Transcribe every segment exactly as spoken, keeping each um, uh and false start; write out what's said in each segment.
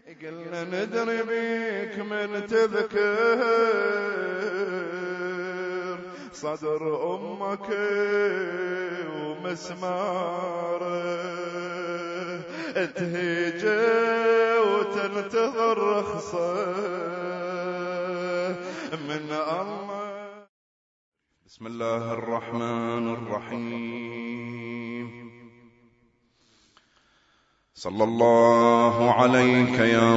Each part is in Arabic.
قلنا ندري بيك من تذكر صدر أمك ومسماره تهيجي وتنتظر رخصة من الله. بسم الله الرحمن الرحيم. صلى الله عليك يا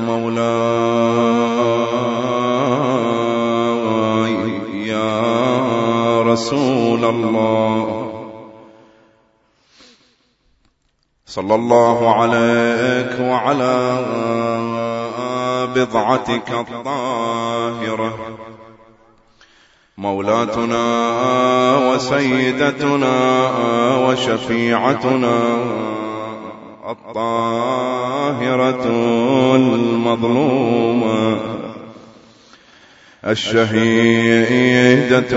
مولاي يا رسول الله، صلى الله عليك وعلى بضعتك الطاهرة مولاتنا وسيدتنا وشفيعتنا الطاهرة المظلومة الشهيدة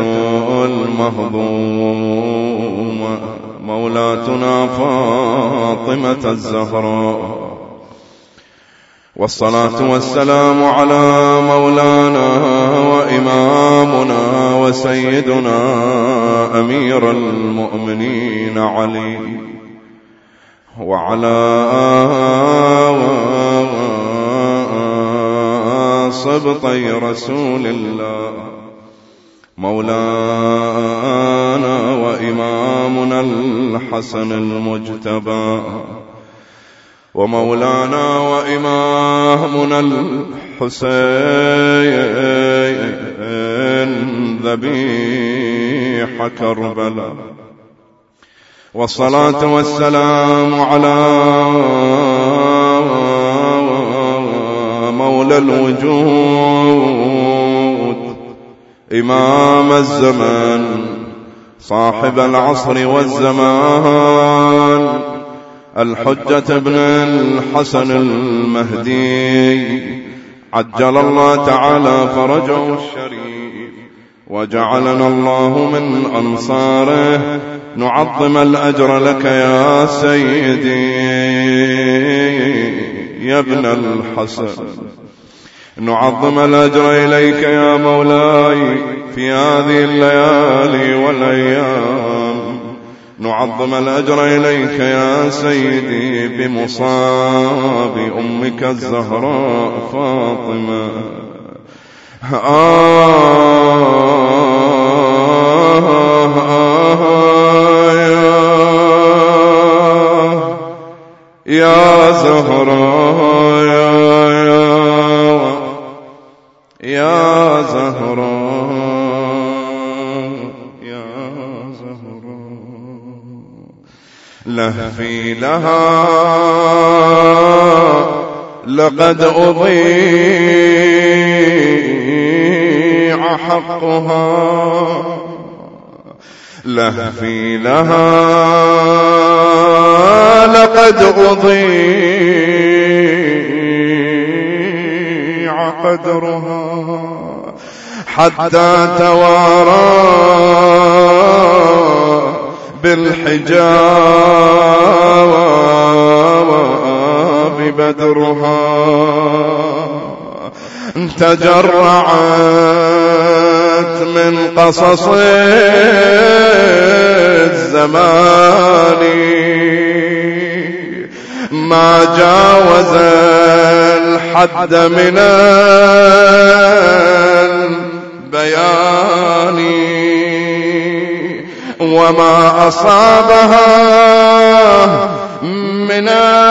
المهضومة مولاتنا فاطمة الزهراء، والصلاة والسلام على مولانا وإمامنا وسيدنا أمير المؤمنين علي وعلى صبطي رسول الله مولانا وإمامنا الحسن المجتبى ومولانا وإمامنا الحسين ذبيح كربلاء، والصلاة والسلام على مولى الوجود إمام الزمان صاحب العصر والزمان الحجة ابن الحسن المهدي عجل الله تعالى فرجه الشريف وجعلنا الله من أنصاره. نعظم الأجر لك يا سيدي يا ابن الحسن، نعظم الأجر إليك يا مولاي في هذه الليالي والأيام، نعظم الأجر إليك يا سيدي بمصاب أمك الزهراء فاطمة. آه يا زهراء يا يا يا زهراء يا زهراء لهفي لها لقد أضيع حقها، لهفي لها لقد أضيع قدرها حتى توارى بالحجاب بدرها، تجرعت من قصص الزمان ما جاوز الحد من البيان، وما أصابها من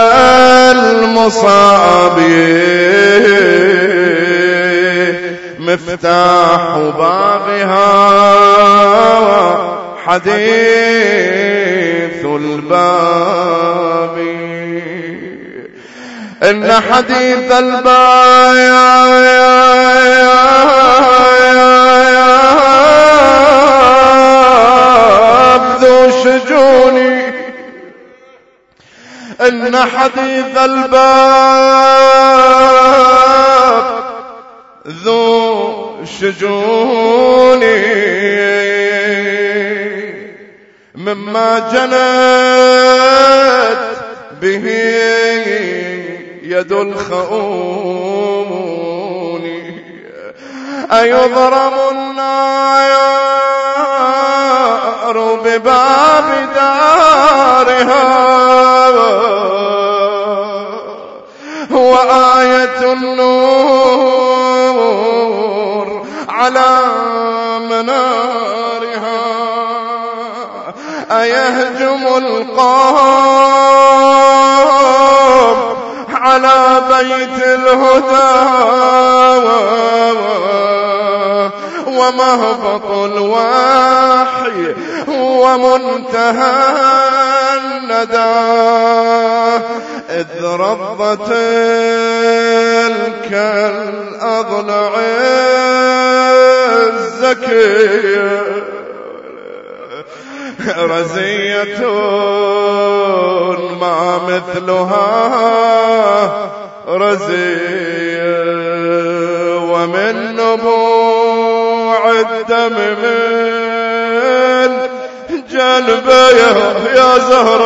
المصاب مفتاح بابها حديث الباب، إن حديث الباب ذو شجون، إن حديث الباب ذو شجون مما جنت به يد الخؤون أيضرم النار بباب دارها وآية النور على منارها أيهجم القوم على بيت الهدى ومهبط الوحي ومنتهى الندى إذ رضت تلك الأضلع الزكية رزية ما مثلها رزية ومن نبوع الدم من جنبيه يا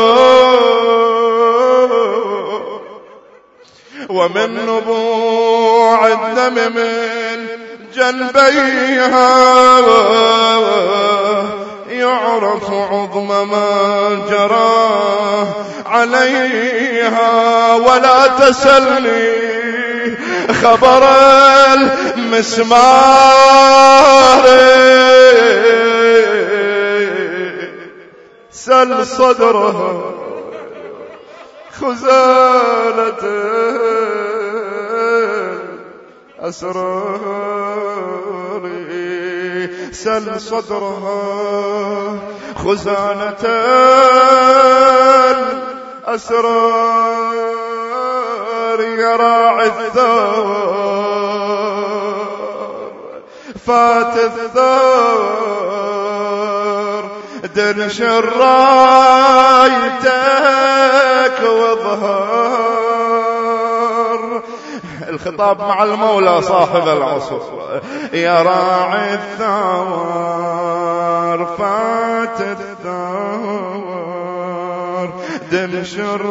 زهراء ومن نبوع الدم من جنبيها يعرف عظم ما جرى عليها ولا تسلني خبر المسمار سل صدرها خزانة أسرار سل صدرها خزانة الأسرار يا راعي الثار فات الثار درش رايتك واظهر الخطاب مع المولى صاحب العصر يا راعي الثار فات الثار دنشر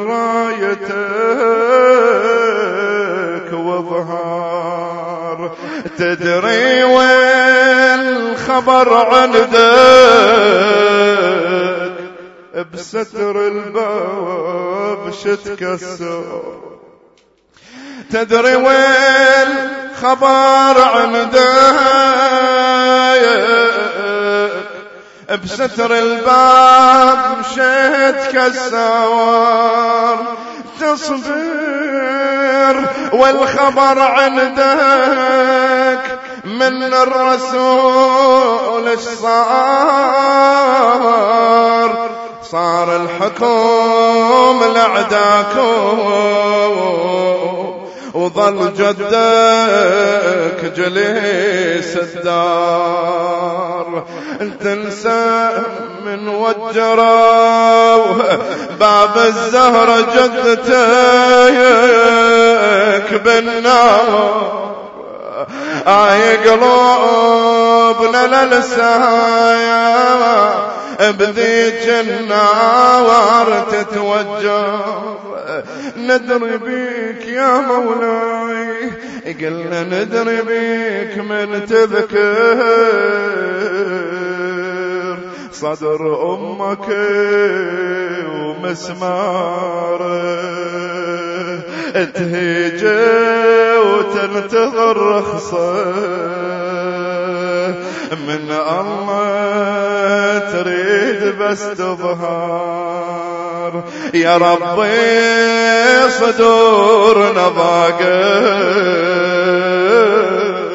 رايتك واظهر تدري وين خبر عندك بستر الباب شتكسر تدري وين خبر عندك بستر الباب مشيت كالسوار تصبر والخبر عندك من الرسول الصار صار الحكم لعداكم وظل جدك جليس الدار تنسى من وجروا باب الزهرة جدتك بالنار آي قلوبنا للسايا بذيك النار تتوجر ندري بيك يا مولاي قلنا ندري بيك من تذكر صدر أمك ومسماره تهيجي وتنتظر رخصة من الله تريد بس تظهر يا ربي صدورنا ضاقت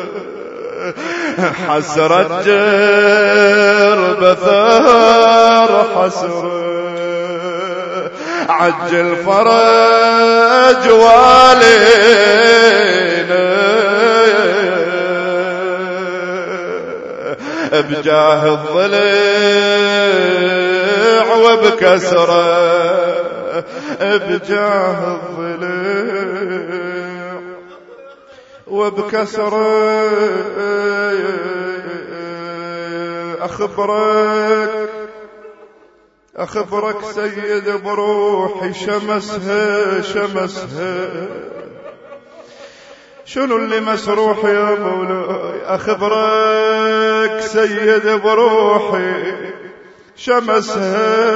حسرة جرب ثار حسرة عجل فرج والينا بجاه الضلع وبكسره بجاه الضلع وبكسره أخبرك أخبرك سيد بروحي شمسها شمسها شنو اللي مسروح يا مولاي؟ أخبرك سيد بروحي شمسها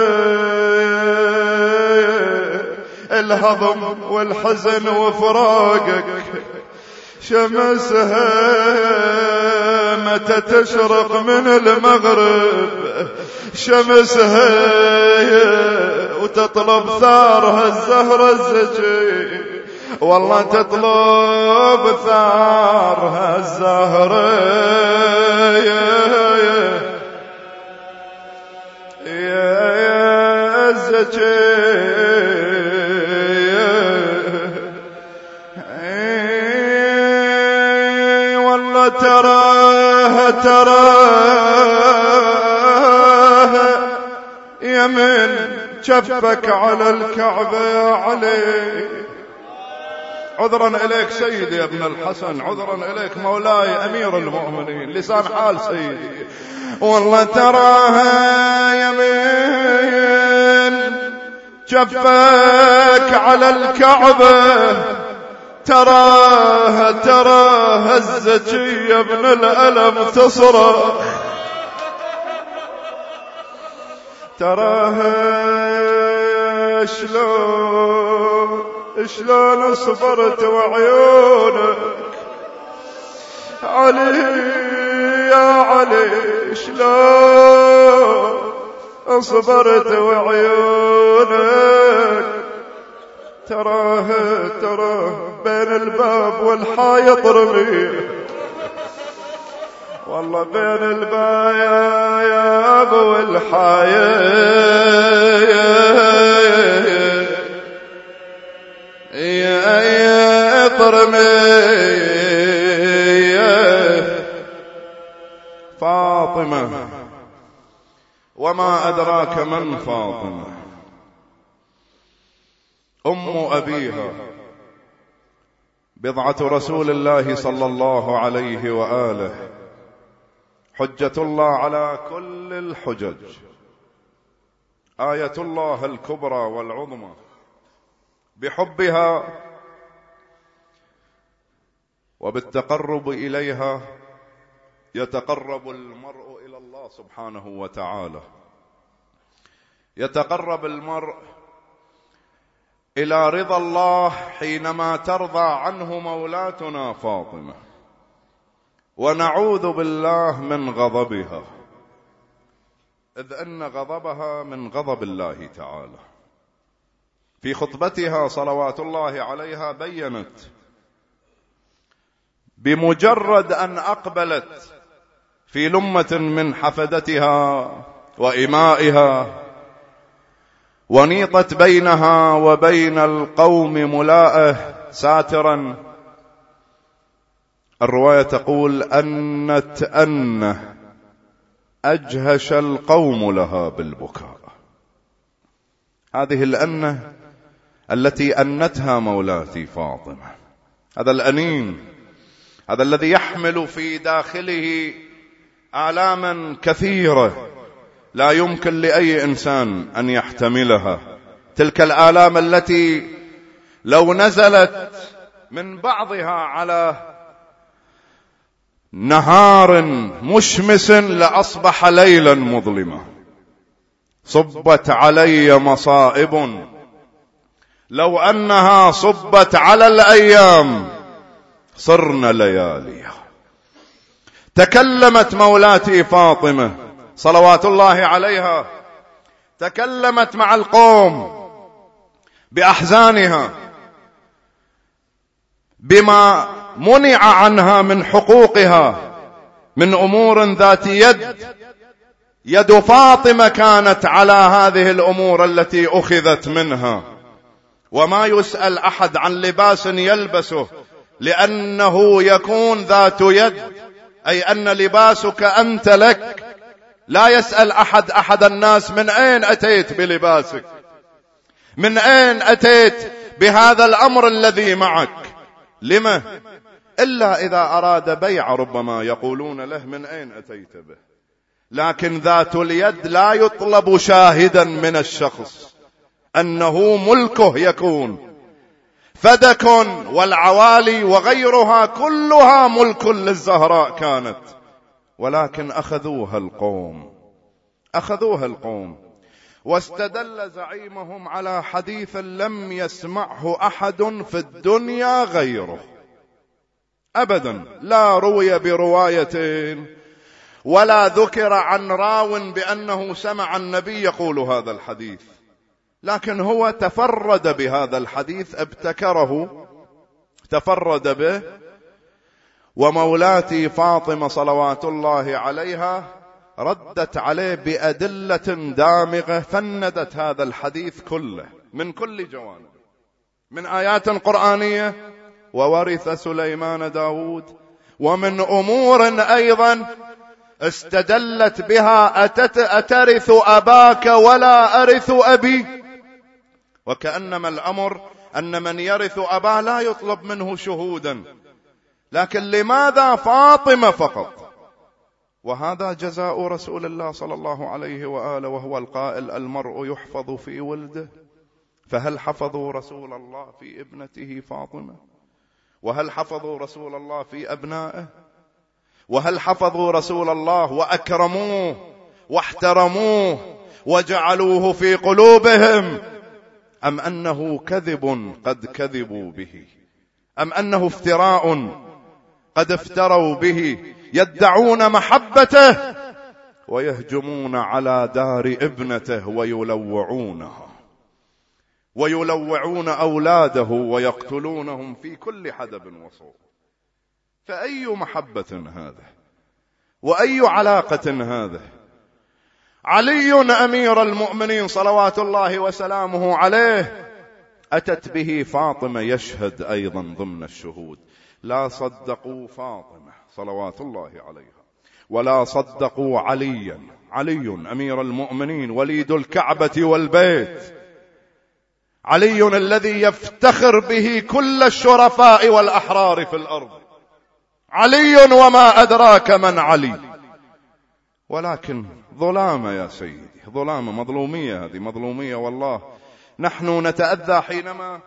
الهضم والحزن وفراقك، شمسها متى تشرق من المغرب، شمسها وتطلب ثارها الزهرة الزكي، والله تطلب ثارها الزهرة يا يا يا الزكي، والله تراها تراها يمن شفك على الكعبة يا علي. عذرا إليك سيدي يا ابن الحسن، عذرا إليك مولاي أمير المؤمنين، لسان حال سيدي. والله تراها يمين شفك على الكعبة، تراها تراها الزكي يا ابن الألم تصرخ، تراها شلون شلون صبرت وعيونك علي يا علي، شلون صبرت وعيونك، تراه تراه بين الباب والحائط رمي، والله بين الباب والحائط يا يا طرمي فاطمة. وما أدراك من فاطمة؟ أم أبيها، بضعة رسول الله صلى الله عليه وآله، حجة الله على كل الحجج، آية الله الكبرى والعظمى. بحبها وبالتقرب إليها يتقرب المرء إلى الله سبحانه وتعالى، يتقرب المرء إلى رضا الله حينما ترضى عنه مولاتنا فاطمة، ونعوذ بالله من غضبها، إذ أن غضبها من غضب الله تعالى. في خطبتها صلوات الله عليها بيّنت بمجرد أن أقبلت في لمة من حفدتها وإمائها ونيطت بينها وبين القوم ملاءه ساترا، الرواية تقول أنت أنه أجهش القوم لها بالبكاء. هذه الأنة التي أنتها مولاتي فاطمة، هذا الأنين، هذا الذي يحمل في داخله آلاما كثيرة لا يمكن لأي إنسان أن يحتملها، تلك الآلام التي لو نزلت من بعضها على نهار مشمس لأصبح ليلا مظلما. صبت علي مصائب لو أنها صبت على الأيام صرنا لياليا. تكلمت مولاتي فاطمة صلوات الله عليها، تكلمت مع القوم بأحزانها، بما منع عنها من حقوقها، من أمور ذات يد. يد فاطمة كانت على هذه الأمور التي أخذت منها. وما يسأل أحد عن لباس يلبسه لأنه يكون ذات يد، أي أن لباسك أنت لك. لا يسأل أحد أحد الناس من أين أتيت بلباسك، من أين أتيت بهذا الأمر الذي معك، لما؟ إلا إذا أراد بيع ربما يقولون له من أين أتيت به. لكن ذات اليد لا يطلب شاهدا من الشخص أنه ملكه يكون، فدك والعوالي وغيرها كلها ملك للزهراء كانت، ولكن أخذوها القوم أخذوها القوم واستدل زعيمهم على حديث لم يسمعه أحد في الدنيا غيره أبدا، لا روي برواية ولا ذكر عن راو بأنه سمع النبي يقول هذا الحديث، لكن هو تفرد بهذا الحديث، ابتكره تفرد به. ومولاتي فاطمة صلوات الله عليها ردت عليه بأدلة دامغة، فندت هذا الحديث كله من كل جوانب، من آيات قرآنية وورث سليمان داود، ومن أمور أيضا استدلت بها أتت أترث أباك ولا أرث أبي، وكأنما الأمر أن من يرث أباه لا يطلب منه شهودا، لكن لماذا فاطمة فقط؟ وهذا جزاء رسول الله صلى الله عليه وآله، وهو القائل المرء يحفظ في ولده، فهل حفظوا رسول الله في ابنته فاطمة؟ وهل حفظوا رسول الله في أبنائه؟ وهل حفظوا رسول الله وأكرموه واحترموه وجعلوه في قلوبهم، أم أنه كذب قد كذبوا به، أم أنه افتراء قد افتروا به، يدعون محبته ويهجمون على دار ابنته ويلوعونها ويلوعون أولاده ويقتلونهم في كل حدب وصوب. فأي محبة هذا وأي علاقة هذا؟ علي أمير المؤمنين صلوات الله وسلامه عليه أتت به فاطمة يشهد أيضا ضمن الشهود، لا صدقوا فاطمة صلوات الله عليها ولا صدقوا عليا، علي أمير المؤمنين وليد الكعبة والبيت، علي الذي يفتخر به كل الشرفاء والأحرار في الأرض، علي وما أدراك من علي. ولكن ظلامة يا سيدي، ظلامة، مظلومية، هذه مظلومية والله. نحن نتأذى حينما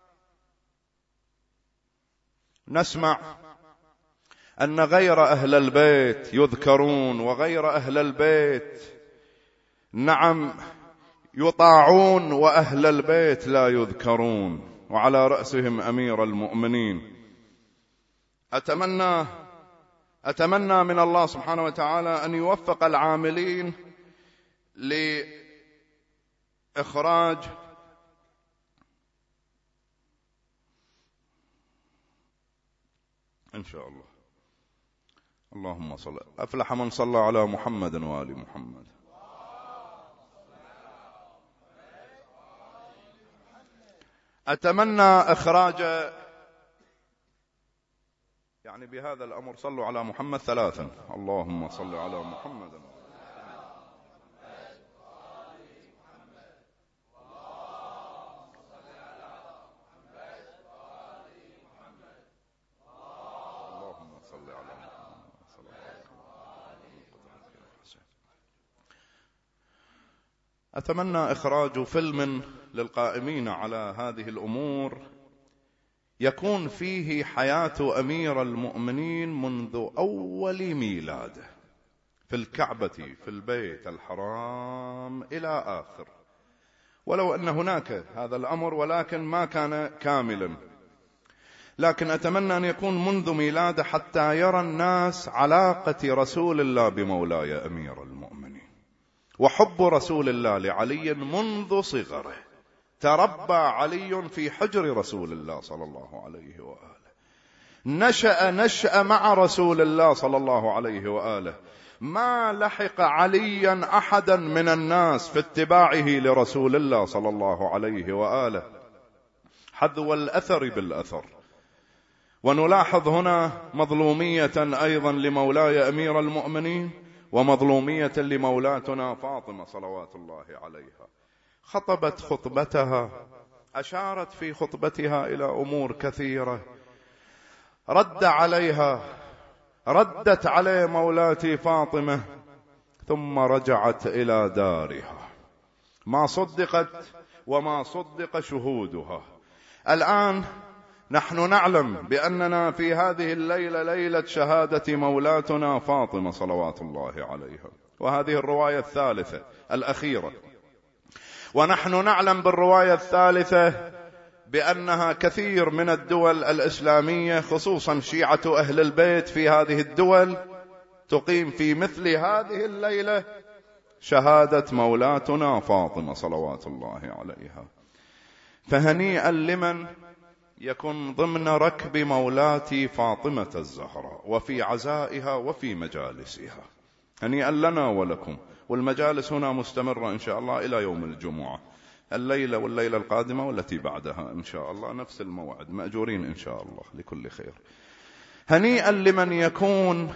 نسمع أن غير أهل البيت يذكرون وغير أهل البيت نعم يطاعون وأهل البيت لا يذكرون، وعلى رأسهم أمير المؤمنين. أتمنى أتمنى من الله سبحانه وتعالى أن يوفق العاملين لإخراج إن شاء الله. اللهم صل، أفلح من صلى على محمد وآل محمد. أتمنى إخراج، يعني بهذا الأمر صلوا على محمد ثلاثا، اللهم صل على محمد. أتمنى إخراج فيلم للقائمين على هذه الأمور يكون فيه حياة أمير المؤمنين منذ أول ميلاده في الكعبة في البيت الحرام إلى آخر، ولو أن هناك هذا الأمر ولكن ما كان كاملا، لكن أتمنى أن يكون منذ ميلاده حتى يرى الناس علاقة رسول الله بمولاي أمير المؤمنين، وحب رسول الله لعلي منذ صغره. تربى علي في حجر رسول الله صلى الله عليه وآله، نشأ نشأ مع رسول الله صلى الله عليه وآله، ما لحق عليا أحدا من الناس في اتباعه لرسول الله صلى الله عليه وآله حذو الأثر بالأثر. ونلاحظ هنا مظلومية أيضا لمولاي أمير المؤمنين ومظلومية لمولاتنا فاطمة صلوات الله عليها. خطبت خطبتها، أشارت في خطبتها إلى أمور كثيرة، رد عليها ردت عليه مولاتي فاطمة، ثم رجعت إلى دارها، ما صدقت وما صدق شهودها. الآن نحن نعلم بأننا في هذه الليلة ليلة شهادة مولاتنا فاطمة صلوات الله عليها، وهذه الرواية الثالثة الأخيرة. ونحن نعلم بالرواية الثالثة بأنها كثير من الدول الإسلامية خصوصا شيعة أهل البيت في هذه الدول تقيم في مثل هذه الليلة شهادة مولاتنا فاطمة صلوات الله عليها. فهنيئا لمن يكون ضمن ركب مولاتي فاطمة الزهراء وفي عزائها وفي مجالسها. هنيئا لنا ولكم. والمجالس هنا مستمرة إن شاء الله إلى يوم الجمعة، الليلة والليلة القادمة والتي بعدها إن شاء الله نفس الموعد، مأجورين إن شاء الله لكل خير. هنيئا لمن يكون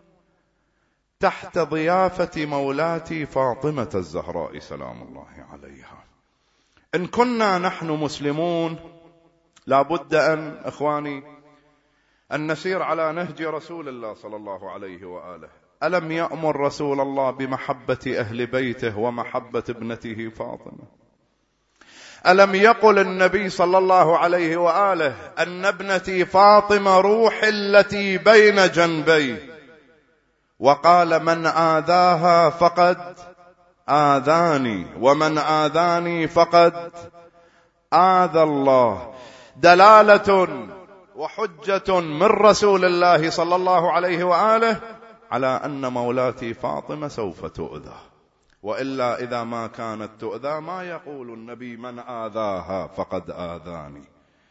تحت ضيافة مولاتي فاطمة الزهراء سلام الله عليها. إن كنا نحن مسلمون لابد أن إخواني أن نسير على نهج رسول الله صلى الله عليه وآله. ألم يأمر رسول الله بمحبة أهل بيته ومحبة ابنته فاطمة؟ ألم يقل النبي صلى الله عليه وآله أن ابنتي فاطمة روحي التي بين جنبي، وقال من آذاها فقد آذاني ومن آذاني فقد آذى الله. دلالة وحجة من رسول الله صلى الله عليه وآله على أن مولاتي فاطمة سوف تؤذى، وإلا إذا ما كانت تؤذى ما يقول النبي من آذاها فقد آذاني.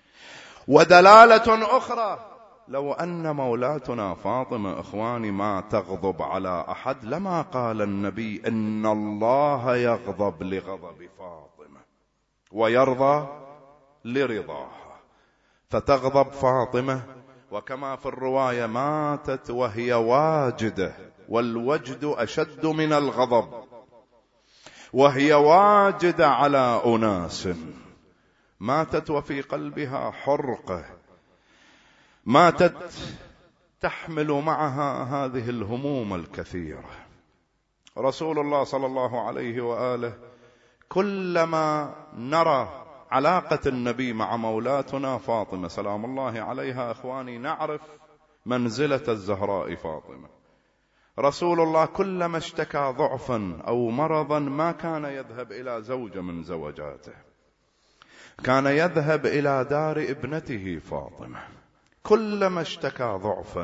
ودلالة أخرى لو أن مولاتنا فاطمة إخواني ما تغضب على أحد لما قال النبي إن الله يغضب لغضب فاطمة ويرضى لرضاها، فتغضب فاطمة. وكما في الرواية ماتت وهي واجدة، والوجد أشد من الغضب، وهي واجدة على أناس، ماتت وفي قلبها حرقة، ماتت تحمل معها هذه الهموم الكثيرة. رسول الله صلى الله عليه وآله كلما نرى علاقة النبي مع مولاتنا فاطمة سلام الله عليها إخواني نعرف منزلة الزهراء فاطمة. رسول الله كلما اشتكى ضعفا أو مرضا ما كان يذهب إلى زوجة من زوجاته، كان يذهب إلى دار ابنته فاطمة. كلما اشتكى ضعفا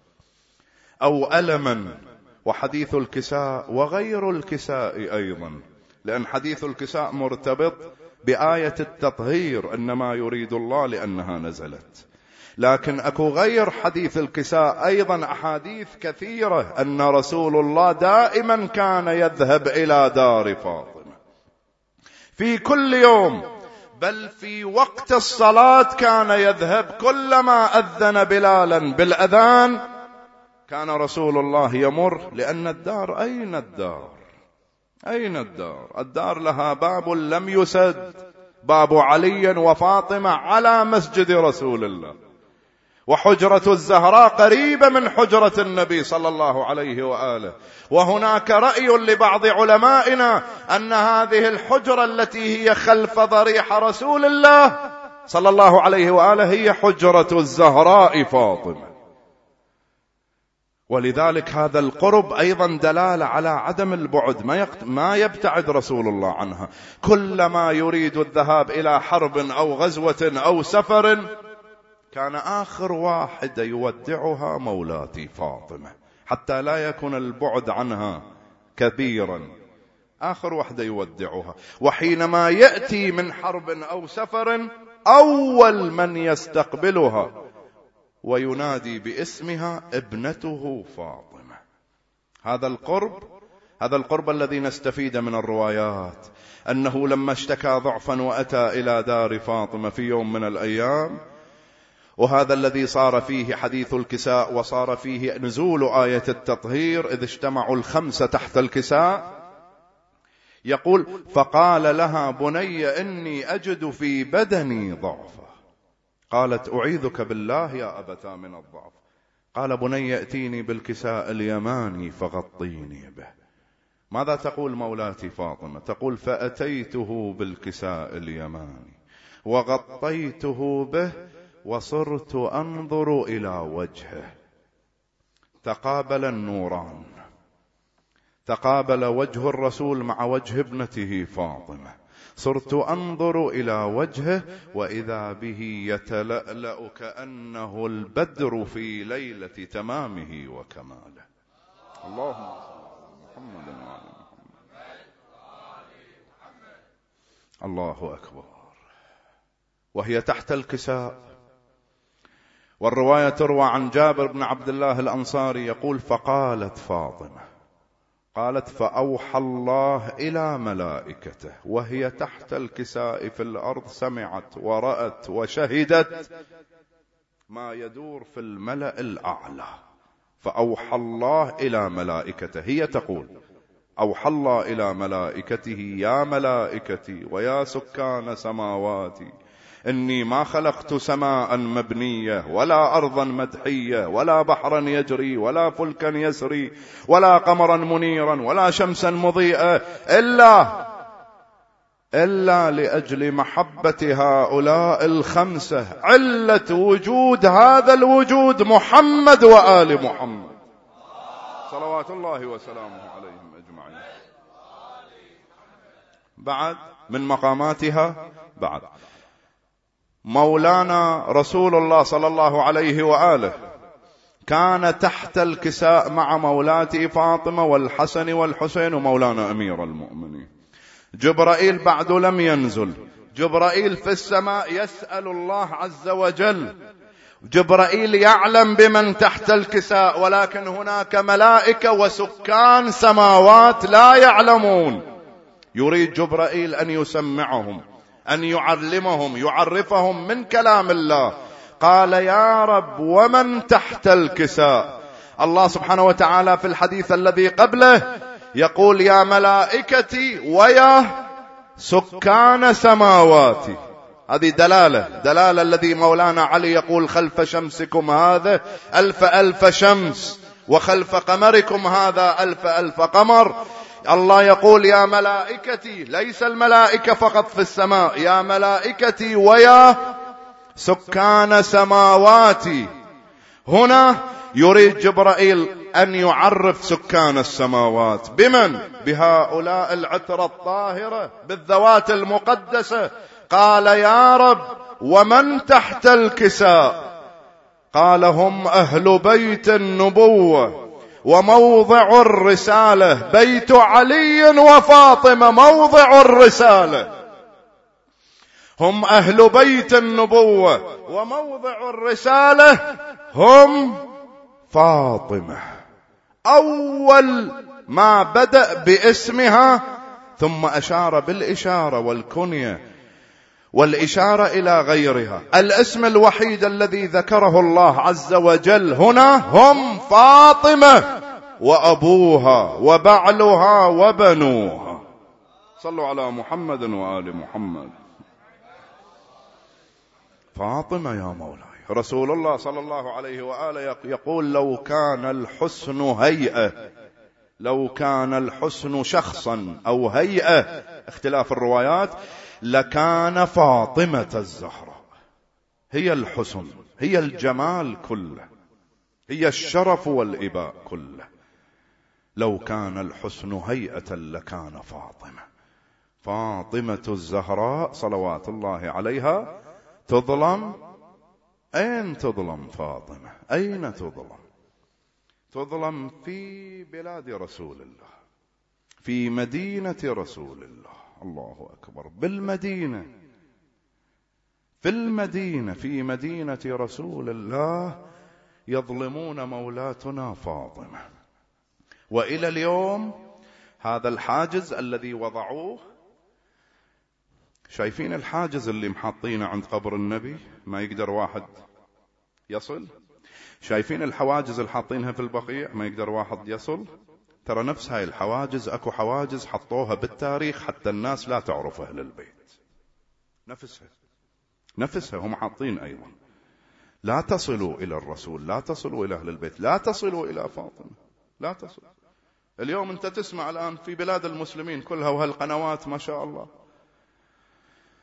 أو ألما. وحديث الكساء وغير الكساء أيضا، لأن حديث الكساء مرتبط بآية التطهير إنما يريد الله لأنها نزلت، لكن أكو غير حديث الكساء أيضا أحاديث كثيرة أن رسول الله دائما كان يذهب إلى دار فاطمة في كل يوم، بل في وقت الصلاة كان يذهب. كلما أذن بلالا بالأذان كان رسول الله يمر، لأن الدار أين الدار؟ أين الدار؟ الدار لها باب لم يسد، باب علي وفاطمة على مسجد رسول الله، وحجرة الزهراء قريبة من حجرة النبي صلى الله عليه وآله. وهناك رأي لبعض علمائنا أن هذه الحجرة التي هي خلف ضريح رسول الله صلى الله عليه وآله هي حجرة الزهراء فاطمة. ولذلك هذا القرب أيضا دلالة على عدم البعد، ما, يقت... ما يبتعد رسول الله عنها. كلما يريد الذهاب إلى حرب أو غزوة أو سفر كان آخر واحد يودعها مولاتي فاطمة، حتى لا يكون البعد عنها كبيرا. آخر واحد يودعها. وحينما يأتي من حرب أو سفر أول من يستقبلها وينادي باسمها ابنته فاطمة. هذا القرب هذا القرب الذي نستفيد من الروايات، أنه لما اشتكى ضعفا وأتى إلى دار فاطمة في يوم من الأيام، وهذا الذي صار فيه حديث الكساء وصار فيه نزول آية التطهير إذ اجتمعوا الخمسة تحت الكساء، يقول فقال لها بني إني أجد في بدني ضعفا. قالت أعيذك بالله يا أبتا من الضعف. قال بني يأتيني بالكساء اليماني فغطيني به. ماذا تقول مولاتي فاطمة؟ تقول فأتيته بالكساء اليماني وغطيته به وصرت أنظر إلى وجهه. تقابل النوران، تقابل وجه الرسول مع وجه ابنته فاطمة. صرت أنظر إلى وجهه وإذا به يتلألأ كأنه البدر في ليلة تمامه وكماله. اللهم صل على محمد وعلى محمد. الله أكبر. وهي تحت الكساء، والرواية تروى عن جابر بن عبد الله الأنصاري يقول: فقالت فاطمة، قالت: فأوحى الله إلى ملائكته وهي تحت الكساء في الأرض، سمعت ورأت وشهدت ما يدور في الملأ الأعلى. فأوحى الله إلى ملائكته، هي تقول: أوحى الله إلى ملائكته: يا ملائكتي ويا سكان سماواتي، إني ما خلقت سماء مبنية ولا أرضا مدحية ولا بحرا يجري ولا فلكا يسري ولا قمرا منيرا ولا شمسا مضيئة إلا إلا لأجل محبة هؤلاء الخمسة. علة وجود هذا الوجود محمد وآل محمد صلوات الله وسلامه عليهم أجمعين. بعد من مقاماتها، بعد مولانا رسول الله صلى الله عليه وآله كان تحت الكساء مع مولاته فاطمة والحسن والحسين ومولانا أمير المؤمنين. جبرائيل بعد لم ينزل، جبرائيل في السماء يسأل الله عز وجل. جبرائيل يعلم بمن تحت الكساء، ولكن هناك ملائكة وسكان سماوات لا يعلمون. يريد جبرائيل أن يسمعهم، أن يعلمهم، يعرفهم من كلام الله. قال: يا رب ومن تحت الكساء؟ الله سبحانه وتعالى في الحديث الذي قبله يقول: يا ملائكتي ويا سكان سماواتي. هذه دلالة دلالة الذي مولانا علي يقول: خلف شمسكم هذا ألف ألف شمس، وخلف قمركم هذا ألف ألف قمر. الله يقول: يا ملائكتي، ليس الملائكة فقط في السماء، يا ملائكتي ويا سكان سماواتي. هنا يريد جبرائيل أن يعرف سكان السماوات بمن؟ بهؤلاء العترة الطاهرة بالذوات المقدسة. قال: يا رب ومن تحت الكساء؟ قال: هم أهل بيت النبوة وموضع الرسالة، بيت علي وفاطمة موضع الرسالة. هم أهل بيت النبوة وموضع الرسالة هم فاطمة. أول ما بدأ باسمها، ثم أشار بالإشارة والكنية والإشارة إلى غيرها. الاسم الوحيد الذي ذكره الله عز وجل هنا هم فاطمة وأبوها وبعلها وبنوها. صلوا على محمد وآل محمد. فاطمة يا مولاي. رسول الله صلى الله عليه وآله يقول: لو كان الحسن هيئة، لو كان الحسن شخصا أو هيئة، اختلاف الروايات، لكان فاطمة الزهراء هي الحسن، هي الجمال كله، هي الشرف والإباء كله. لو كان الحسن هيئة لكان فاطمة. فاطمة الزهراء صلوات الله عليها تظلم. أين تظلم فاطمة؟ أين تظلم؟ تظلم في بلاد رسول الله، في مدينة رسول الله. الله أكبر. بالمدينة، في المدينة، في مدينة رسول الله يظلمون مولاتنا فاطمة. وإلى اليوم هذا الحاجز الذي وضعوه، شايفين الحاجز اللي محاطينه عند قبر النبي ما يقدر واحد يصل؟ شايفين الحواجز اللي حاطينها في البقيع ما يقدر واحد يصل؟ ترى نفس هاي الحواجز، اكو حواجز حطوها بالتاريخ حتى الناس لا تعرف أهل البيت. نفسها نفسها هم حاطين أيضا: لا تصلوا إلى الرسول، لا تصلوا إلى أهل البيت، لا تصلوا إلى فاطمة، لا تصل. اليوم أنت تسمع الآن في بلاد المسلمين كلها وهالقنوات ما شاء الله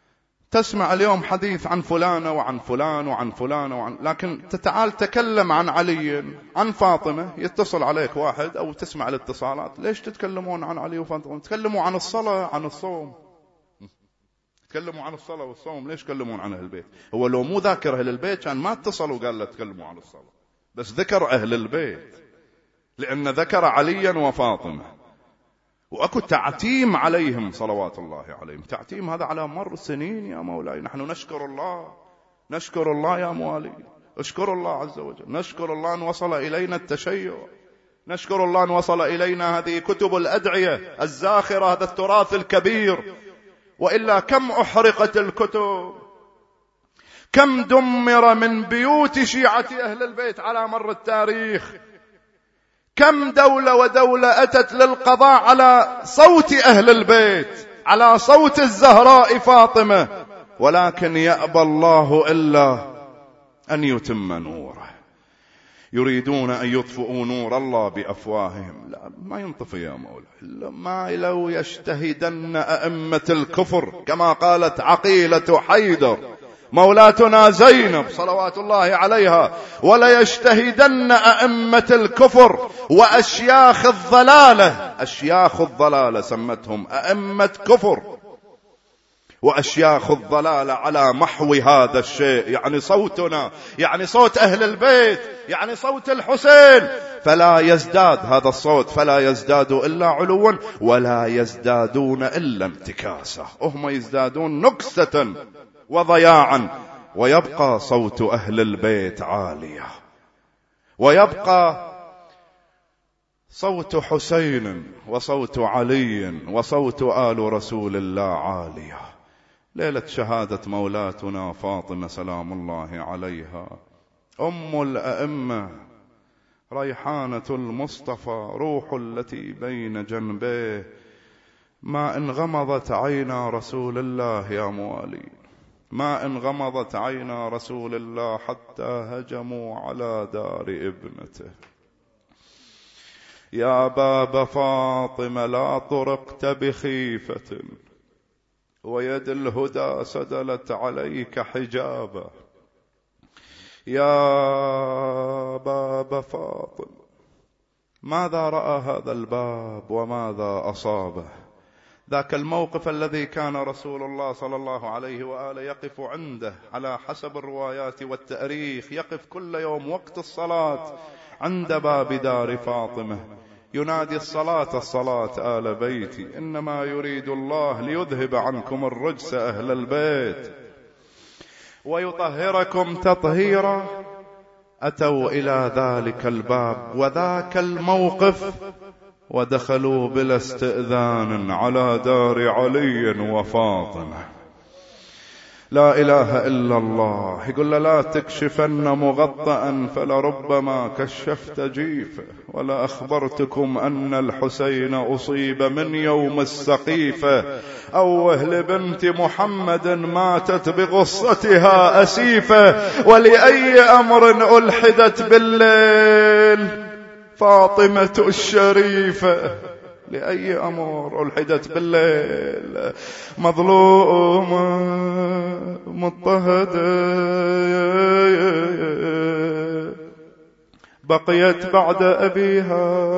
تسمع اليوم حديث عن فلانة وعن فلان وعن فلان وعن، لكن تتعال تكلم عن علي عن فاطمة، يتصل عليك واحد أو تسمع الاتصالات، ليش تتكلمون عن علي وفاطمة؟ تكلموا عن الصلاة عن الصوم، تكلموا عن الصلاة والصوم، ليش تكلمون عن أهل البيت؟ هو لو مو ذاكر أهل البيت كان ما اتصل وقال له تكلموا عن الصلاة، بس ذكر أهل البيت لأن ذكر عليا وفاطمة، وأكو تعتيم عليهم صلوات الله عليهم. تعتيم هذا على مر سنين يا مولاي. نحن نشكر الله، نشكر الله يا موالي، اشكر الله عز وجل، نشكر الله أن وصل إلينا التشيع، نشكر الله أن وصل إلينا هذه كتب الأدعية الزاخرة، هذا التراث الكبير. وإلا كم أحرقت الكتب، كم دمر من بيوت شيعة أهل البيت على مر التاريخ، كم دولة ودولة أتت للقضاء على صوت أهل البيت، على صوت الزهراء فاطمة، ولكن يأبى الله إلا أن يتم نوره. يريدون أن يطفئوا نور الله بأفواههم، لا ما ينطفئ يا مولاي. ما لو يجتهدن أئمة الكفر كما قالت عقيلة حيدر مولاتنا زينب صلوات الله عليها، ولا يجتهدن أئمة الكفر وأشياخ الضلالة، أشياخ الضلالة سمتهم أئمة كفر وأشياخ الضلالة على محو هذا الشيء، يعني صوتنا، يعني صوت أهل البيت، يعني صوت الحسين، فلا يزداد هذا الصوت، فلا يزداد إلا علوا ولا يزدادون إلا انتكاسة، هم يزدادون نكسة وضياعا، ويبقى صوت أهل البيت عالية، ويبقى صوت حسين وصوت علي وصوت آل رسول الله عالية. ليلة شهادة مولاتنا فاطمة سلام الله عليها، أم الأئمة، ريحانة المصطفى، روح التي بين جنبيه، ما إن غمضت عينا رسول الله يا موالي، ما إن غمضت عينا رسول الله حتى هجموا على دار ابنته. يا باب فاطمة لا طرقت بخيفة، ويد الهدى سدلت عليك حجابا. يا باب فاطمة، ماذا رأى هذا الباب وماذا أصابه؟ ذاك الموقف الذي كان رسول الله صلى الله عليه وآله يقف عنده على حسب الروايات والتاريخ، يقف كل يوم وقت الصلاة عند باب دار فاطمة، ينادي الصلاة الصلاة آل بيتي، إنما يريد الله ليذهب عنكم الرجس أهل البيت ويطهركم تطهيرا. أتوا إلى ذلك الباب وذاك الموقف ودخلوا بلا استئذان على دار علي وفاطمة. لا إله إلا الله. يقول له لا تكشفن مغطأ فلربما كشفت جيفه، ولا أخبرتكم أن الحسين أصيب من يوم السقيفة، أوه لبنت محمد ماتت بغصتها أسيفة، ولأي أمر ألحدت بالليل فاطمة الشريفة، لأي أمر ألحدت بالليل مظلومة مضطهدة، بقيت بعد أبيها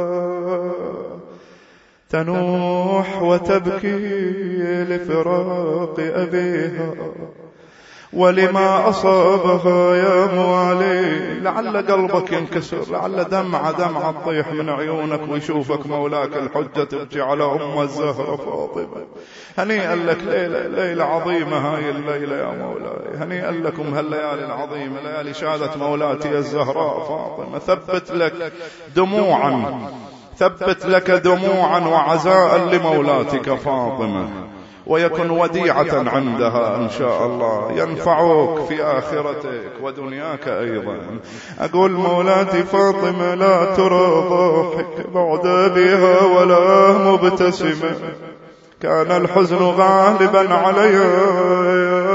تنوح وتبكي لفراق أبيها، ولما أصابها يا موالي. لعل قلبك ينكسر، لعل دمعة دمعة تطيح من عيونك ويشوفك مولاك الحجة تبكي على أم الزهرة فاطمة. هنيئا لك ليلة, ليلة عظيمة هاي الليلة يا مولاي، هنيئا لكم هالليالي العظيمة، ليالي شهادة مولاتي الزهراء فاطمة. ثبت لك دموعا، ثبت لك دموعا وعزاء لمولاتك فاطمة، ويكن وديعة عندها إن شاء الله، ينفعوك في آخرتك ودنياك أيضا. أقول مولاتي فاطمة لا ترى ضاحك بعد بها ولا مبتسمة، كان الحزن غالبا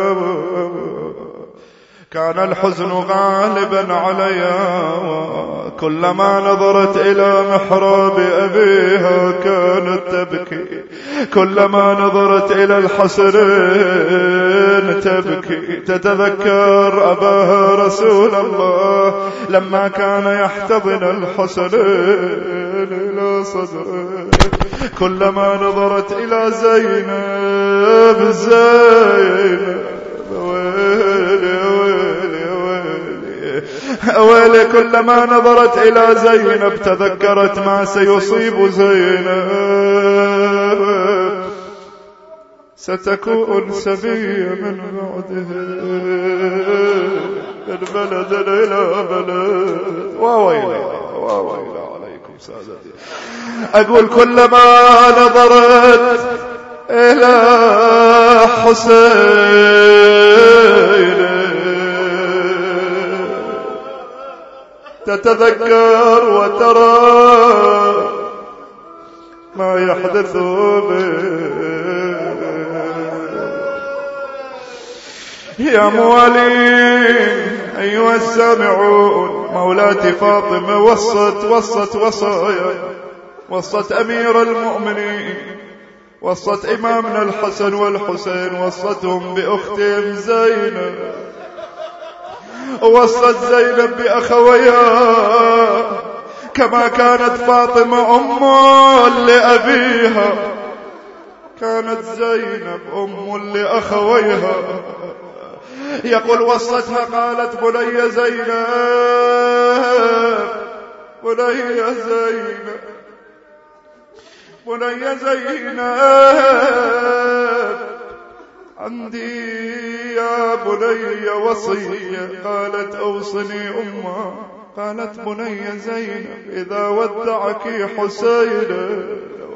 عليها، كان الحزن غالبا عليها، كلما نظرت إلى محراب أبيها كانت تبكي، كلما نظرت إلى الحسنين تبكي، تتذكر أباها رسول الله لما كان يحتضن الحسنين إلى صدره. كلما نظرت إلى زينب زينب ويلي ويلي ويلي ويلي، كلما نظرت إلى زينب تذكرت ما سيصيب زينب، ستكون سبية من بعده من بلد إلى بلد. وويلا وويلا عليكم سادتي. أقول كلما نظرت إلى حسين تتذكر وترى ما يحدث به. يا موالين أيها السامعون، مولاتي فاطمة وصت وصت وصايا، وصت أمير المؤمنين، وصت إمامنا الحسن والحسين، وصتهم بأختهم زينب، وصت زينب بأخويها كما كانت فاطمة أم لأبيها، كانت زينب أم لأخويها. يقول وصتها قالت بني زينب بني زينب بني زينب عندي يا بني وصية. قالت أوصني أمه. قالت بني زينب إذا ودعك حسين،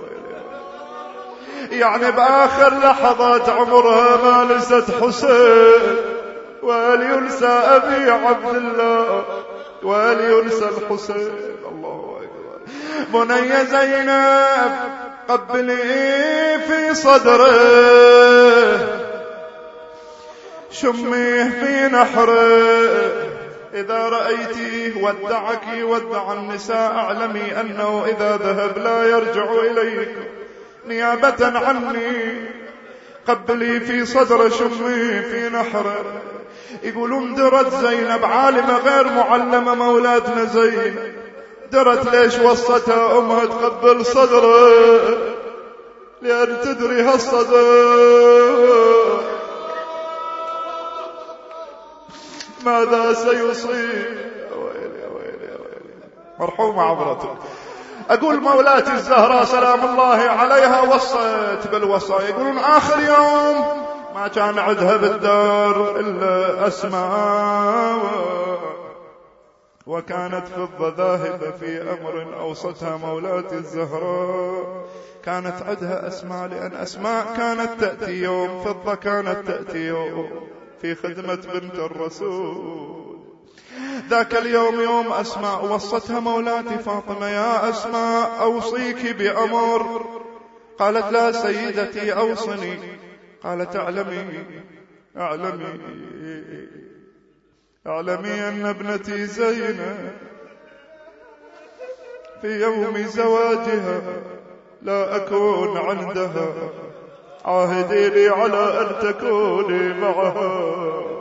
يعني بآخر لحظات عمرها ما لست حسين، ولينسى أبي عبد الله ولينسى الحسين. الله أكبر. بني زينب قبلي في صدره، شميه في نحره، إذا رأيتيه ودعك ودع النساء اعلمي أنه إذا ذهب لا يرجع إليك نيابة عني. قبلي في صدر شمي في نحره. يقولون درت زينب عالمة غير معلمة مولاتنا زينب، درت ليش وصتها أمها تقبل صدره؟ لأن تدري هالصدر ماذا سيصيب. ويلي ويلي ويلي مرحومة عبرتك. أقول مولاتي الزهراء سلام الله عليها وصت بالوصايا. يقولون آخر يوم ما كان عندها بالدار إلا أسماء، وكانت فضة ذاهبة في أمر أوصتها مولاتي الزهراء. كانت عندها أسماء، لأن أسماء كانت تأتي يوم، فضة كانت تأتي يوم في خدمة بنت الرسول. ذاك اليوم يوم أسماء، وصتها مولاتي فاطمة يا أسماء أوصيك بأمر. قالت لا سيدتي أوصني. قالت اعلمي اعلمي اعلمي أن ابنتي زينب في يوم زواجها لا أكون عندها، عاهدي لي على أن تكوني معها.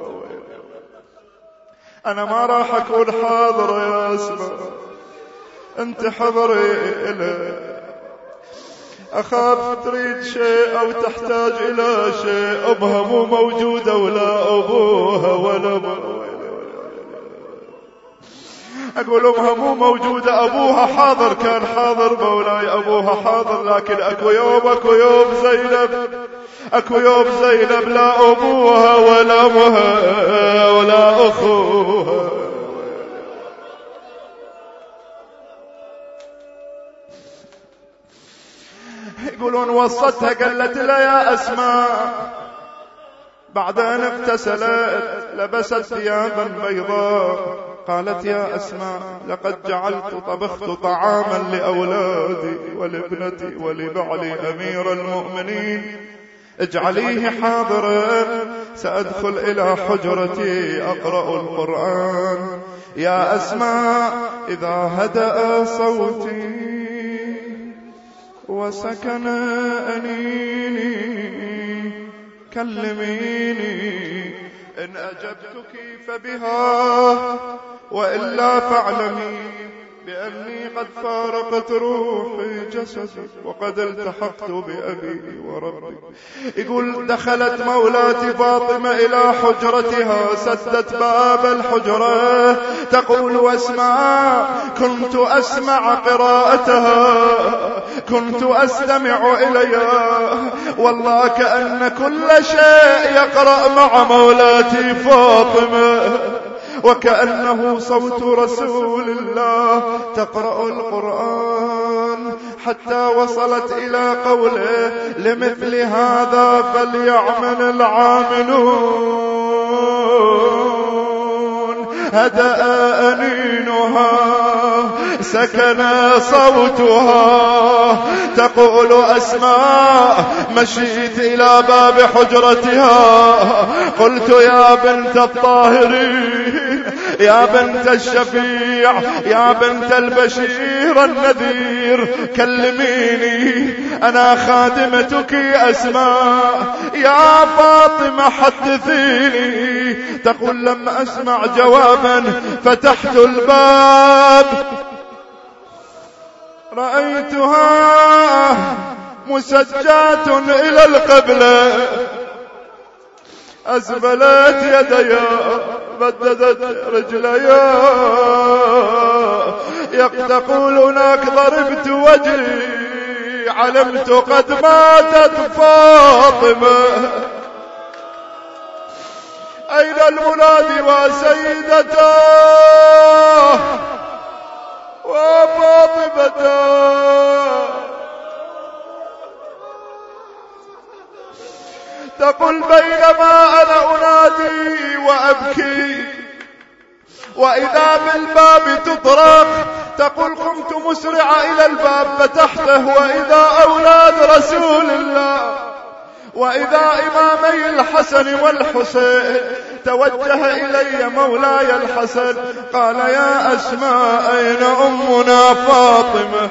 أنا ما راح أكون حاضرة يا أسماء، أنت حضري إلى، أخاف تريد شيء أو تحتاج إلى شيء، أمها مو موجودة ولا أبوها ولا أبوها. أقول أمها مو موجودة، أبوها حاضر، كان حاضر مولاي، أبوها حاضر، لكن أكو يوم أكو يوم زينب، أكو يوم زينب لا أبوها ولا أمها ولا أخوها. يقولون وصتها قالت لا يا أسماء بعد أن اغتسلت لبست ثيابا بيضاء. قالت يا أسماء لقد جعلت طبخت طعاما لأولادي ولابنتي ولبعلي أمير المؤمنين، اجعليه حاضرا سأدخل إلى حجرتي أقرأ القرآن. يا أسماء إذا هدأ صوتي وسكن أنيني كلميني، إن أجبتك فبها وإلا فاعلمي بأني قد فارقت روحي جسدي وقد التحقت بأبي وربي. يقول دخلت مولاتي فاطمة إلى حجرتها، سدت باب الحجرة، تقول واسمع كنت أسمع قراءتها، كنت أستمع إليها، والله كأن كل شيء يقرأ مع مولاتي فاطمة، وكأنه صوت رسول الله تقرأ القرآن، حتى وصلت إلى قوله لمثل هذا فليعمل العاملون. هدأ أنينها سكن صوتها، تقول أسماء مشيت إلى باب حجرتها، قلت يا بنت الطاهرين، يا بنت الشفيع، يا بنت البشير النذير، كلميني أنا خادمتك أسماء، يا فاطمة حدثيني. تقول لم أسمع جوابا فتحت الباب رأيتها مسجات إلى القبلة، أسبلت يديا بددت رجليا، تقول هناك ضربت وجهي علمت قد ماتت فاطمة. أين المنادي وسيدته وفاطمته؟ تقول بينما أنا أنادي وأبكي وإذا بالباب تطرق، تقول قمت مسرعة إلى الباب فتحته، وإذا أولاد رسول الله، وإذا إمامي الحسن والحسين. توجه إلي مولاي الحسن قال يا أسماء أين أمنا فاطمة؟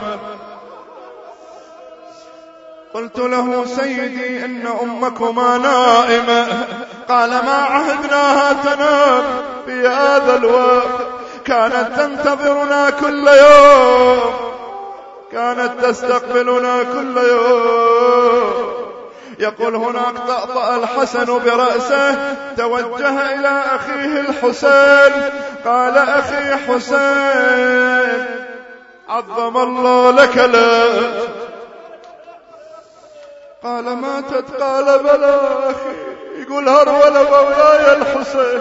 قلت له سيدي إن أمكما نائمة. قال ما عهدناها تنام في هذا الوقت، كانت تنتظرنا كل يوم، كانت تستقبلنا كل يوم. يقول هناك طأطأ الحسن برأسه، توجه إلى أخيه الحسين قال أخي حسين عظم الله لك لك. قال ماتت؟ قال بلى أخي. يقول هرول مولاي الحسين،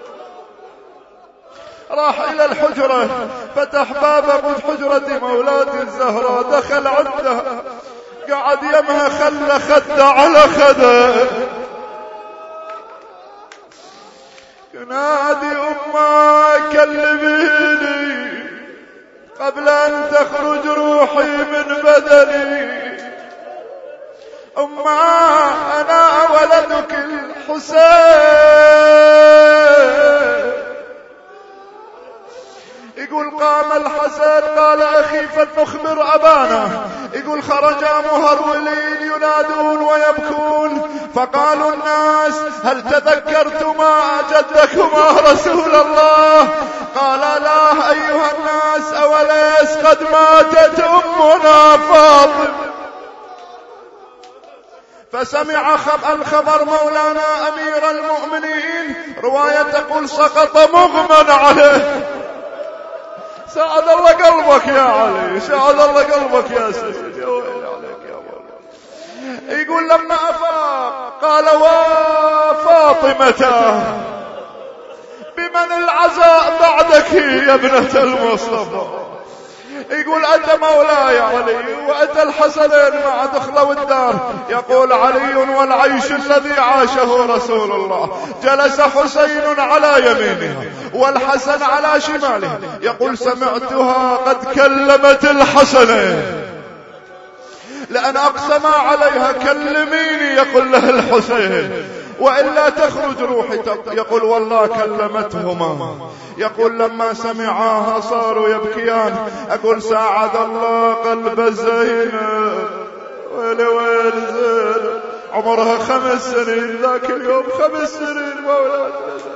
راح إلى الحجرة، فتح باب حجرة مولاتي الزهراء، دخل عندها، قعد يمها خل خد على خده، ينادي أمه كلميني قبل أن تخرج روحي من بدني. أمه أنا ولدك الحسين. يقول قام الحسن قال أخي فلنخبر أبانا. يقول خرجا مهرولين ينادون ويبكون، فقالوا الناس هل تذكرتما جدكما رسول الله؟ قال لا أيها الناس، أوليس قد ماتت أمنا فاطمة؟ فسمع الخبر مولانا أمير المؤمنين، رواية تقول سقط مغمى عليه. سعد الله قلبك يا علي، سعد الله قلبك يا سيدي، يا ويلي عليك يا مولانا. يقول لما أفاق قال وفاطمة بمن العزاء بعدك يا ابنة المصطفى؟ يقول أتى مولاي علي وأتى الحسنين مع دخلوا الدار. يقول علي والعيش الذي عاشه رسول الله، جلس حسين على يمينها والحسن على شماله. يقول سمعتها قد كلمت الحسنين، لأن أقسم عليها كلميني، يقول له الحسين وإلا تخرج روحي. يقول والله كلمتهما. يقول لما سمعاها صاروا يبكيان. أقول ساعد الله قلب زينب، ويلي ويل زينب عمرها خمس سنين ذاك اليوم، خمس سنين مولاي.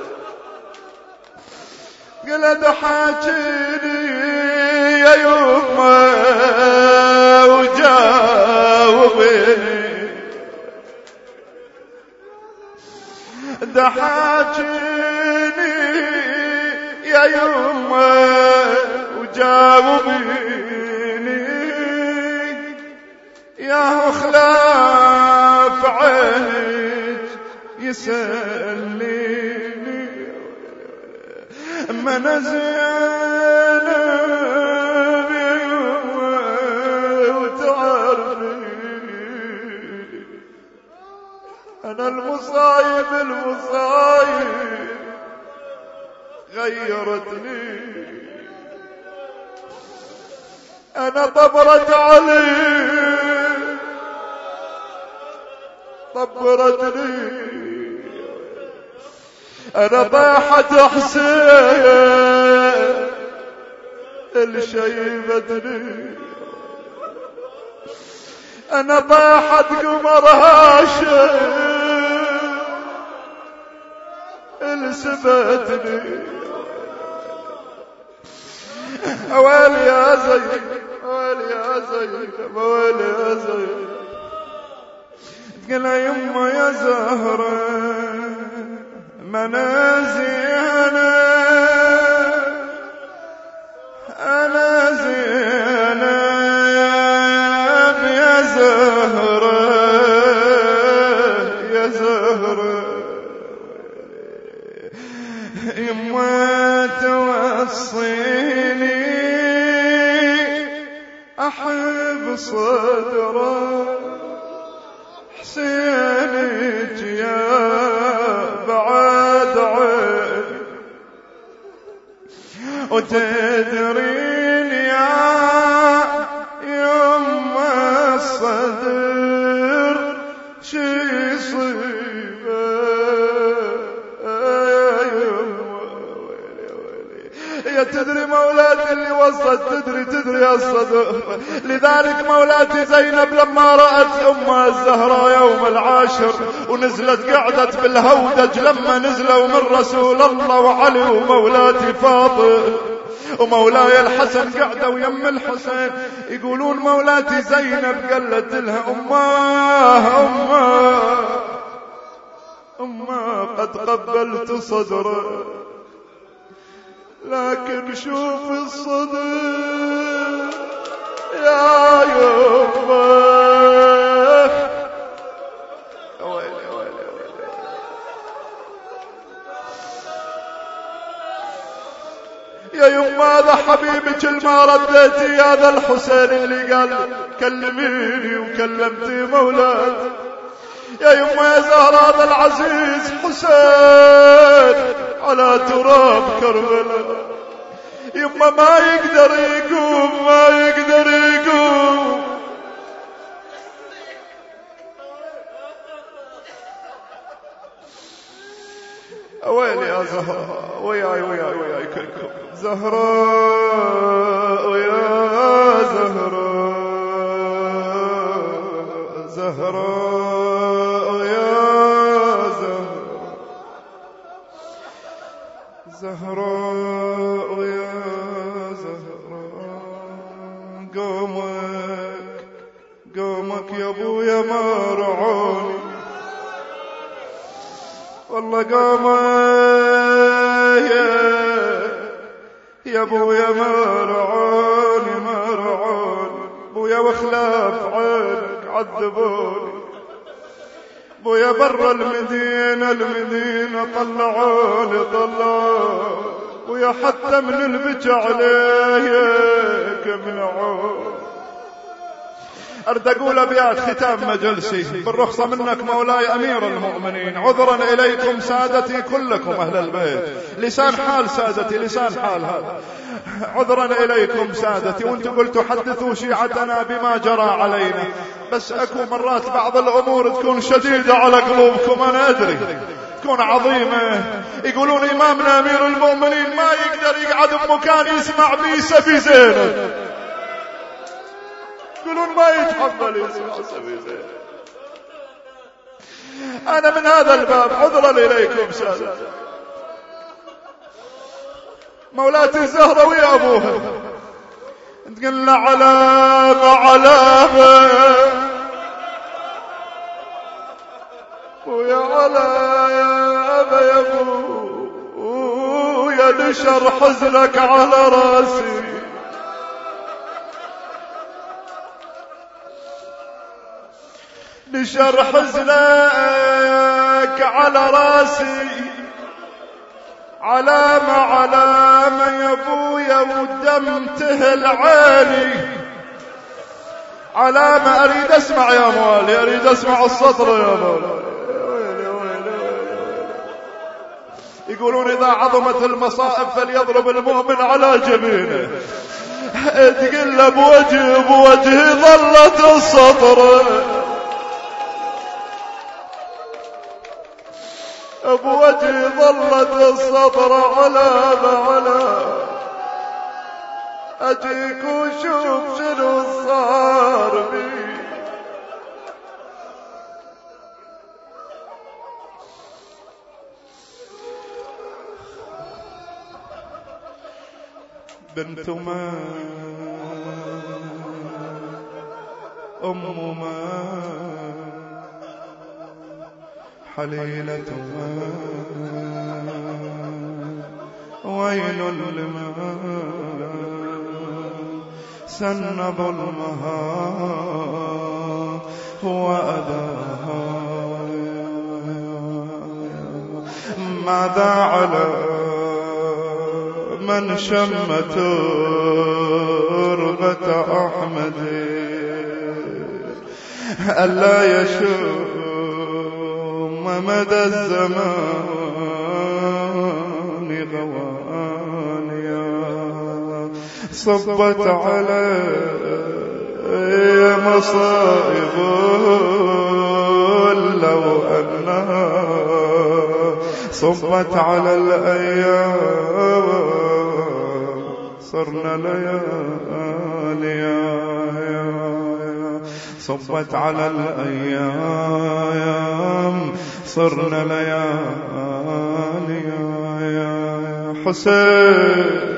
قال ضحكيني يا يما وجاوبيني، ضحكيني يا يما وجاوبيني، يا خلاف عينك يسليني من زينب وتعرفي أنا المصايب المصايب غيرتني، أنا طبرت علي طبرتني، أنا طاحت حسين الشيبتني، أنا طاحت قمر هاشم السبتني. أويلي يا زينب، أويلي يا زينب، أويلي يا زينب. قل يما يا زهرة منازي أنا أنا زينب يا زهرة يا زهرة، يما توصيني أحب صدره حسينك يا بعد عين، وتدرين يا يما الصدر شي صيبه يا تدري مولاتي اللي وصلت، تدري تدري يا الصدر. لذلك مولاتي زينب لما رأت أمها الزهراء يوم العاشر ونزلت قعدت بالهودج، لما نزلوا من رسول الله وعلي ومولاتي فاطمة ومولاي الحسن قعدوا يم الحسين، يقولون مولاتي زينب قالت لها أماه أماه أماه قد قبلت صدره، لكن شوف الصدر يا يما. ويلي ويلي ويلي يا يما، هذا حبيبك الما رديتي، هذا الحسين اللي قال كلميني وكلمتي مولاد. يا يما يا زهرة هذا العزيز حسين على تراب كربلاء، يما ما يقدر يقوم ما يقدر يقوم. ويلي يا زهرة، وياي وياي وياي كلكم. زهراء ويا زهراء، زهراء ويا زهراء، زهراء ويا زهراء. قومك قومك يا ابويا ما رعوني، والله قومك يا ابويا ما رعوني ما رعوني. ابويا وخلاف عينك عذبوني، ابويا برا المدينة المدينة طلعوني طلعوني، ويا حتى من البكى عليك منعوني. أرد أقول أبيات ختام مجلسي بالرخصة منك مولاي أمير المؤمنين. عذرا إليكم سادتي كلكم أهل البيت، لسان حال سادتي، لسان حال هذا. عذرا إليكم سادتي، وانتم قلتوا حدثوا شيعتنا بما جرى علينا، بس أكو مرات بعض الأمور تكون شديدة على قلوبكم، أنا أدري تكون عظيمة. يقولون إمامنا أمير المؤمنين ما يقدر يقعد بمكان يسمع بيسة في زينب، يقولون ما يتحمل يسمع سبي زينب. أنا من هذا الباب عذرا إليكم سادتي. مولاتي الزهرة ويا أبوها تقول له علامة علامة ويا علامة يا أبو يا نشر حزنك على راسي، نشر حزنك على راسي، علامة علامة يا ابويا ودم تهل عيني، علامة. اريد اسمع يا موالي، اريد اسمع السطر يا موالي. يقولون اذا عظمت المصائب فليضرب المؤمن على جبينه. تقول له بوجه بوجه ظلت السطر، بوجهي ظلت السطر علامة على، أجيك وشوف شنو صار بي. بنت ما أم ما حليلة ما ويل لمن سن ظلمها وأذاها. ماذا على من شم تربة أحمد ألا يشم مدى الزمان غوانيا، صبت علي مصائب لو أنها صبت على الأيام صرنا لياليا، صبت على الأيام صرنا ليالي. يا حسين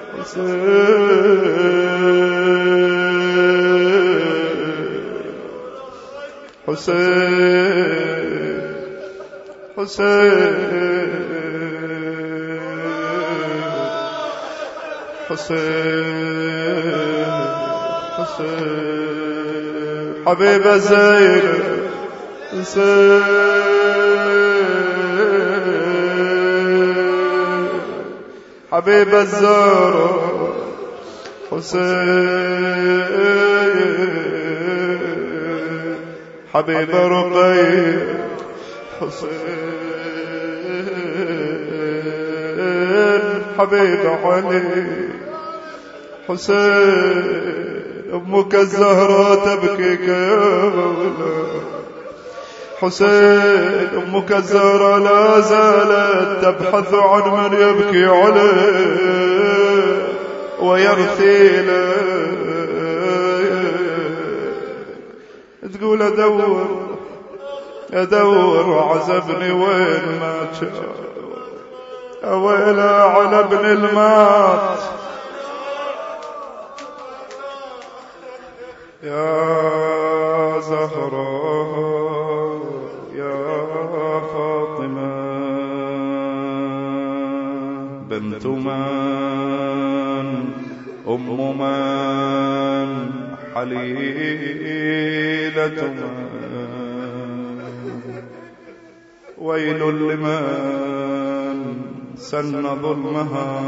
حسين حسين حسين حسين حسين حبيب زينب حبيب الزهراء حسين حبيب رقية حسين حبيب علي حسين. أمك الزهراء تبكيك يا مولا حسين، أمك الزهراء لا زالت تبحث عن من يبكي عليه ويرثي له. تقول أدور أدور عزبني وين ما كان، أويلا على ابن المات يا زهراء يا فاطمة بنت من أم من حليلة من ويل لمن سن ظلمها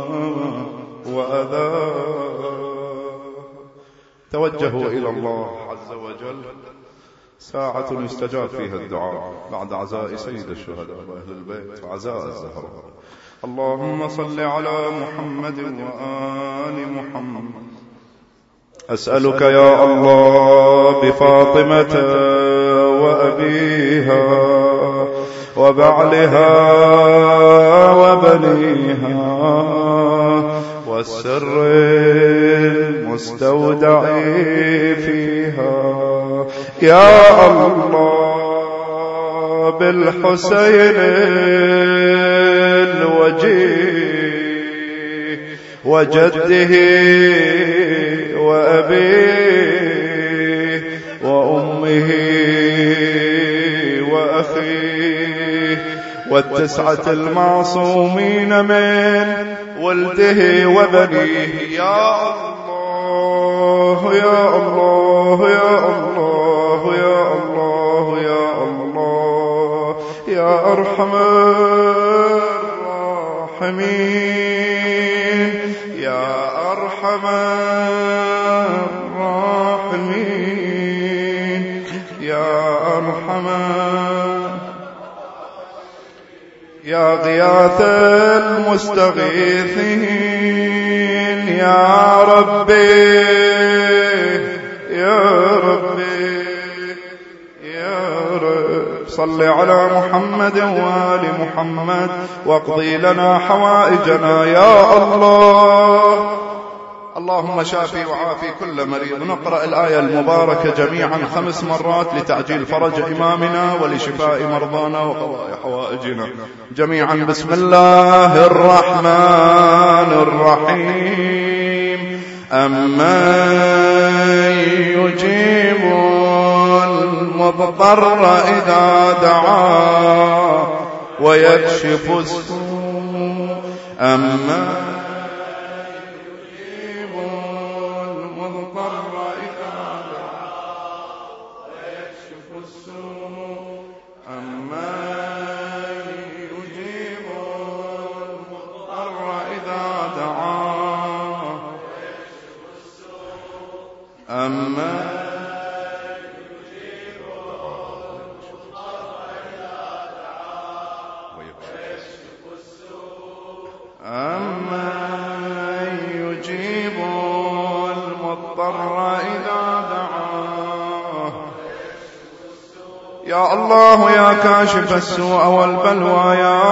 وأذاه. توجهوا إلى الله. عز وجل ساعة يستجاب فيها الدعاء بعد عزاء سيد الشهداء وأهل البيت وعزاء الزهراء. اللهم صل على محمد وآل محمد. أسألك يا الله بفاطمة وأبيها وبعلها وبنيها والسر المستودع فيها يا الله بالحسين الوجيه وجده وأبيه وأمه وأخيه والتسعة المعصومين من ولده وبنيه يا الله يا الله يا الله يا الله يا الله يا أرحم الراحمين يا أرحم الراحمين يا أرحم يا غياث المستغيثين يا ربي يا ربي يا رب صل على محمد وآل محمد واقضي لنا حوائجنا يا الله. اللهم شافي وعافي كل مريض. نقرأ الآية المباركة جميعا خمس مرات لتعجيل فرج إمامنا ولشفاء مرضانا وقضاء حوائجنا جميعا. بسم الله الرحمن الرحيم. أمن يجيب المضطر إذا دعاه ويكشف السوء أمن يا الله يا كاشف السوء والبلوى يا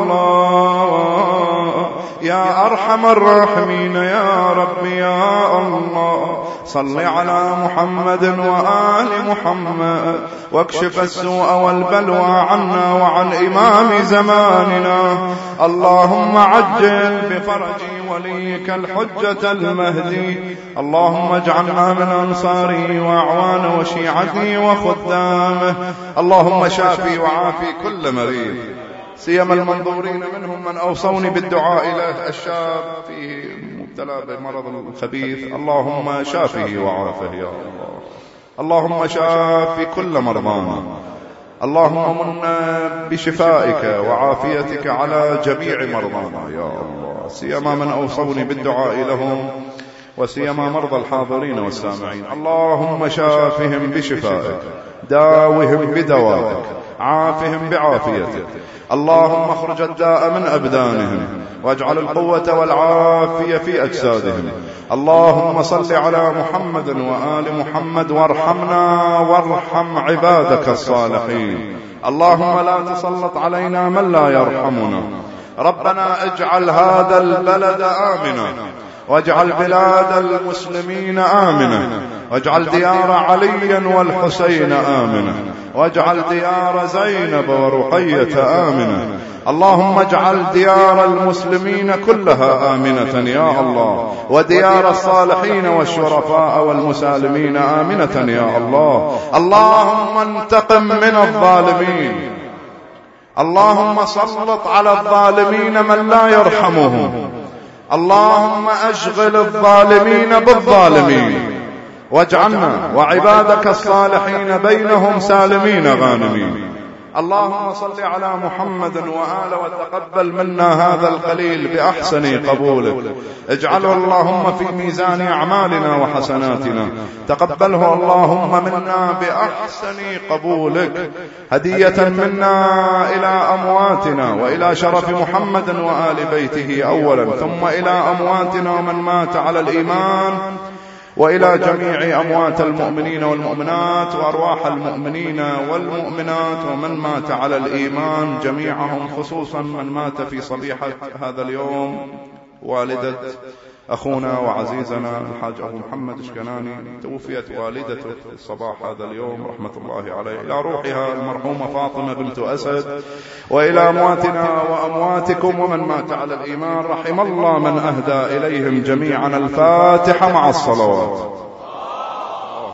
الله يا أرحم الراحمين يا رب يا الله. صل على محمد وآل محمد واكشف السوء والبلوى عنا وعن إمام زماننا. اللهم عجل بفرج وليك الحجة المهدي. اللهم اجعلنا من أنصاره وأعوان وشيعته وخدامه. اللهم شافي وعافي كل مريض سيما المنظورين منهم من أوصوني بالدعاء له الشاب فيه مبتلى بمرض خبيث. اللهم شافه وعافه يا الله. اللهم شافي كل مرضانا. اللهم من بشفائك وعافيتك على جميع مرضانا يا الله سيما من أوصوني بالدعاء لهم وسيما مرضى الحاضرين والسامعين. اللهم شافهم بشفائك داوهم بدوائك عافهم بعافيتك. اللهم اخرج الداء من أبدانهم واجعل القوة والعافية في أجسادهم. اللهم صل على محمد وآل محمد وارحمنا وارحم عبادك الصالحين. اللهم لا تسلط علينا من لا يرحمنا. ربنا اجعل هذا البلد آمنا واجعل بلاد المسلمين آمنة واجعل ديار علي والحسين آمنة واجعل ديار زينب ورقية آمنة. اللهم اجعل ديار المسلمين كلها آمنة يا الله وديار الصالحين والشرفاء والمسالمين آمنة يا الله. اللهم انتقم من الظالمين. اللهم سلط على الظالمين من لا يرحمهم. اللهم أشغل الظالمين بالظالمين واجعلنا وعبادك الصالحين بينهم سالمين غانمين. اللهم صل على محمد وآله وتقبل منا هذا القليل بأحسن قبولك. اجعله اللهم في ميزان أعمالنا وحسناتنا. تقبله اللهم منا بأحسن قبولك هدية منا إلى أمواتنا وإلى شرف محمد وآل بيته أولا، ثم إلى أمواتنا ومن مات على الإيمان، وإلى جميع أموات المؤمنين والمؤمنات وأرواح المؤمنين والمؤمنات ومن مات على الإيمان جميعهم، خصوصا من مات في صبيحة هذا اليوم، والدة أخونا وعزيزنا الحاج أبو محمد إشكناني، توفيت والدته في صباح هذا اليوم رحمة الله عليه. إلى روحها المرحومة فاطمة بنت أسد، وإلى أمواتنا وأمواتكم ومن مات على الإيمان، رحم الله من أهدى إليهم جميعا. الفاتحة مع الصلوات.